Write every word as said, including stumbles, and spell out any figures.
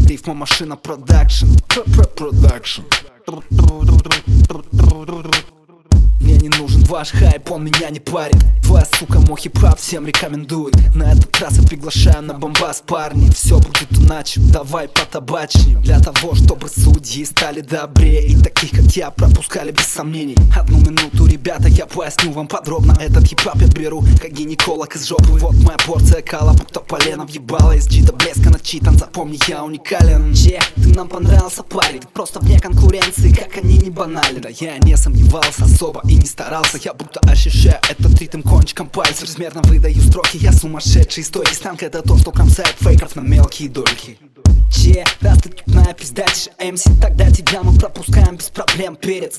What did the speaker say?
рифма машина продакшн. Продакшн. Мне не нужен ваш хайп, он меня не парит. Твоя сука мой хип-хап всем рекомендует. На этот раз я приглашаю на бомбас, парни. Все будет иначе, давай потабачнем. Для того, чтобы судьи стали добрее, и таких как я пропускали без сомнений. Одну минуту, ребята, я поясню вам подробно. Этот хип-хап я беру, как гинеколог из жопы. Вот моя порция кала, будто полено въебало. Из джи до блеска начитан, запомни, я уникален. Че, ты нам понравился, парень, ты просто вне конкуренции, как они не банали. Да я не сомневался особо и не старался, я будто ощущаю этот ритм кончиком пальцев. Размерно выдаю строки, я сумасшедший. Стойкий станк — это то, что кромсает фейков на мелкие дольки. Че, раз ты тупная пиздачишь эм си, тогда тебя мы пропускаем без проблем, перец.